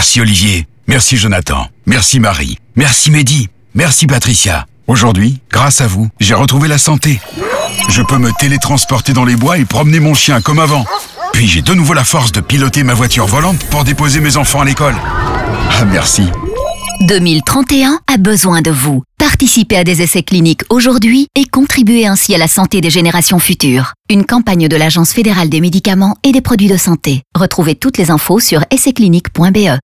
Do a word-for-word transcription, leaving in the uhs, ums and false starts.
Merci Olivier, merci Jonathan, merci Marie, merci Mehdi, merci Patricia. Aujourd'hui, grâce à vous, j'ai retrouvé la santé. Je peux me télétransporter dans les bois et promener mon chien comme avant. Puis j'ai de nouveau la force de piloter ma voiture volante pour déposer mes enfants à l'école. Ah merci. deux mille trente et un a besoin de vous. Participez à des essais cliniques aujourd'hui et contribuez ainsi à la santé des générations futures. Une campagne de l'Agence fédérale des médicaments et des produits de santé. Retrouvez toutes les infos sur essais cliniques point b e.